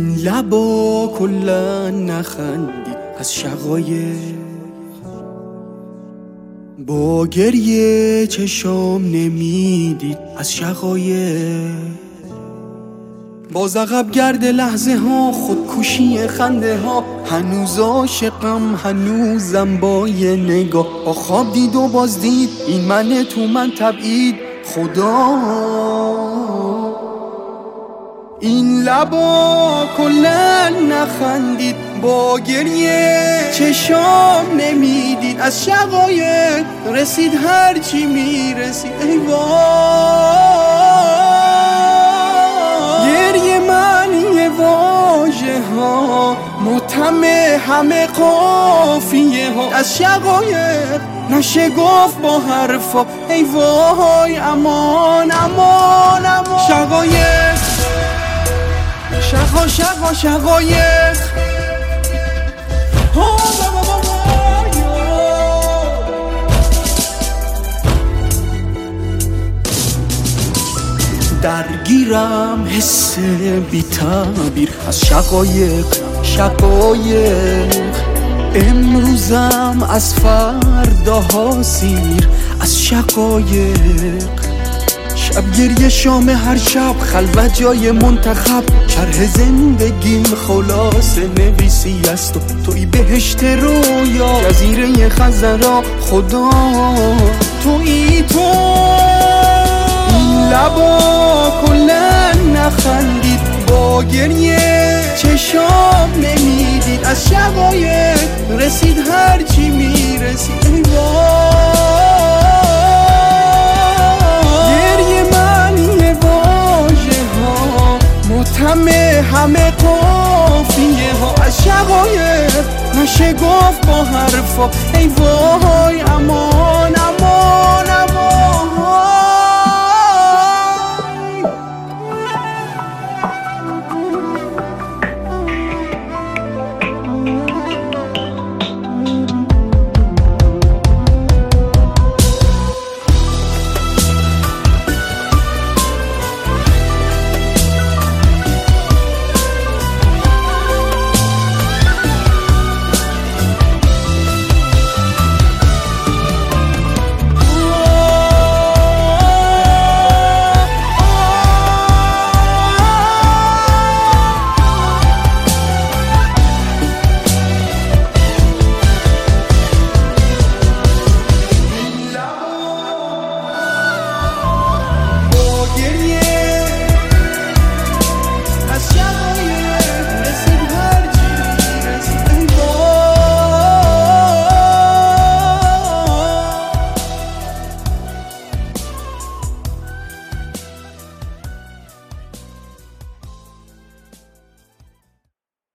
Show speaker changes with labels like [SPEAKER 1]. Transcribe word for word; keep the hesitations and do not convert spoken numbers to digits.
[SPEAKER 1] این لبا کلا نخندید از شقایق، با گریه چشام نمیدید از شقایق، باز عقب گرد لحظه ها، خودکشی خنده ها، هنوز عاشقم هنوزم با یه نگاه، با خواب دید و باز دید این من تو من تبعید خدا. این لبا کلا نخندید، با گریه چشام نمیدید از شقایق، رسید هرچی میرسید ای وای. گریه معنی واژه ها، متهم همه قافیه ها، از شقایق نشه گفت با حرفا ای وای. امان امان امان شقایق، شقا شقا شقایق، درگیرم حس بی تعبیر از شقایق شقایق، امروزم از فرداها سیر از شقایق، شب گریه شام هر شب خلوت جای منتخب، شرح زندگیم خلاصه نویسی است و توی بهشت رویا، جزیره خزرا خدا توی تو. این لبا کلا نخندید، با گریه چشام نمیدید از شقایق، رسید هرچی میرسید ای وای. همه همه قافیه ها از شقایق، نشه گفت با حرفا ای وای. امان